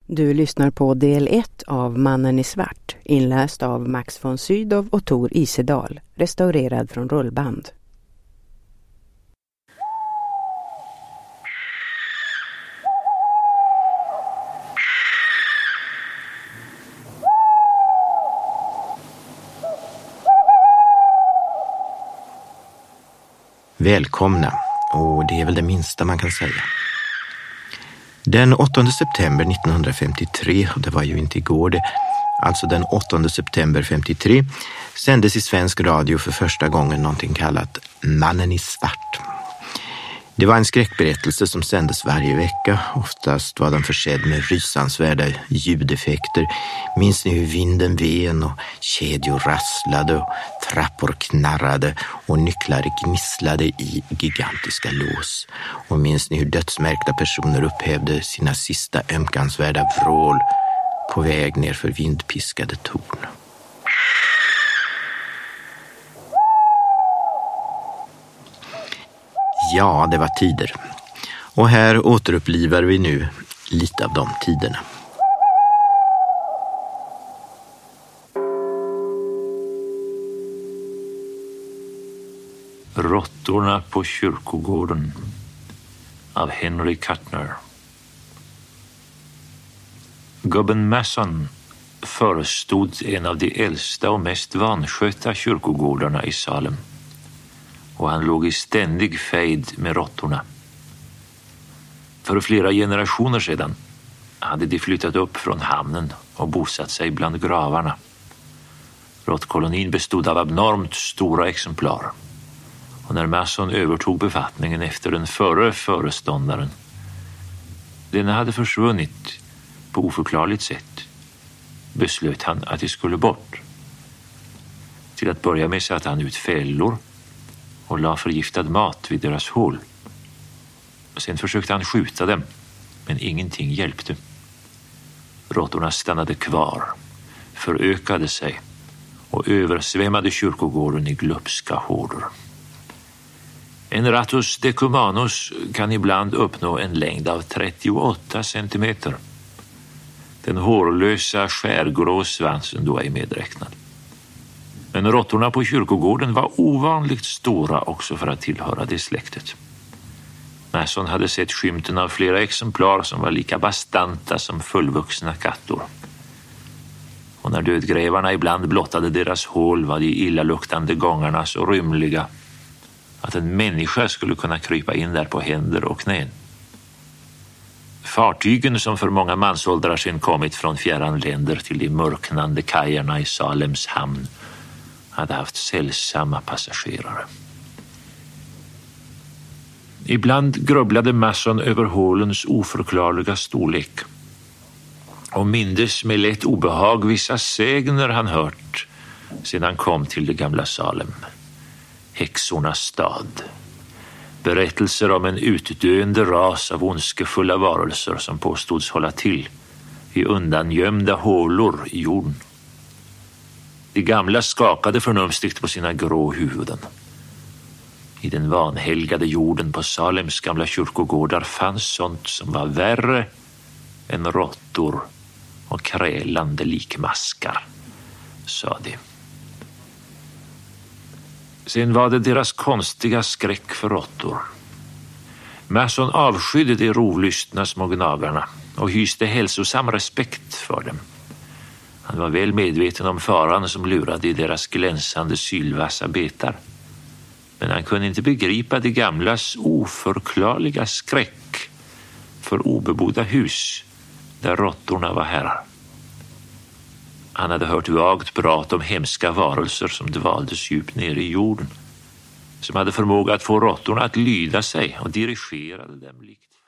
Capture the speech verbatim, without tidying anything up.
Du lyssnar på del ett av Mannen i svart, inläst av Max von Sydow och Tor Isedal, restaurerad från rullband. Välkomna, och det är väl det minsta man kan säga. Den åttonde september nittonhundrafemtiotre, och det var ju inte igår det, alltså den åttonde september femtiotre, sändes i svensk radio för första gången någonting kallat Mannen i svart. Det var en skräckberättelse som sändes varje vecka. Oftast var den försedd med rysansvärda ljudeffekter. Minns ni hur vinden ven och kedjor rasslade och trappor knarrade och nycklar gnisslade i gigantiska lås? Och minns ni hur dödsmärkta personer upphävde sina sista ömkansvärda vrål på väg ner för vindpiskade torn? Ja, det var tider. Och här återupplivar vi nu lite av de tiderna. Råttorna på kyrkogården av Henry Kuttner. Gubben Masson förestod en av de äldsta och mest vanskötta kyrkogårdarna i Salem. Och han låg i ständig fejd med råttorna. För flera generationer sedan hade de flyttat upp från hamnen och bosatt sig bland gravarna. Råttkolonin bestod av abnormt stora exemplar. Och när Masson övertog befattningen efter den förre föreståndaren, denna hade försvunnit på oförklarligt sätt, beslöt han att de skulle bort. Till att börja med satte han ut fällor och la förgiftad mat vid deras hål. Sen försökte han skjuta dem, men ingenting hjälpte. Råttorna stannade kvar, förökade sig och översvämmade kyrkogården i glupska horder. En Rattus decumanus kan ibland uppnå en längd av trettioåtta centimeter. Den hårlösa skärgrå svansen då är medräknad. Men råttorna på kyrkogården var ovanligt stora också för att tillhöra det släktet. Masson hade sett skymten av flera exemplar som var lika bastanta som fullvuxna kattor. Och när dödgrävarna ibland blottade deras hål var de illaluktande gångarna så rymliga att en människa skulle kunna krypa in där på händer och knän. Fartygen som för många mansåldrar sedan kommit från fjärran länder till de mörknande kajerna i Salems hamn hade haft sällsamma passagerare. Ibland grubblade Masson över hålens oförklarliga storlek och mindes med lätt obehag vissa sägner han hört sedan han kom till det gamla Salem, häxornas stad. Berättelser om en utdöende ras av ondskefulla varelser som påstods hålla till i undangömda hålor i jorden. De gamla skakade förnumstigt på sina grå huvuden. I den vanhelgade jorden på Salems gamla kyrkogårdar fanns sånt som var värre än råttor och krälande likmaskar, sa de. Sen var det deras konstiga skräck för råttor. Masson avskydde de rovlystna små gnagarna och hyste hälsosam respekt för dem. Han var väl medveten om faran som lurade i deras glänsande sylvassa betar. Men han kunde inte begripa de gamlas oförklarliga skräck för obebodda hus där råttorna var herrar. Han hade hört vagt prat om hemska varelser som dvaldes djupt nere i jorden, som hade förmåga att få råttorna att lyda sig och dirigerade dem likt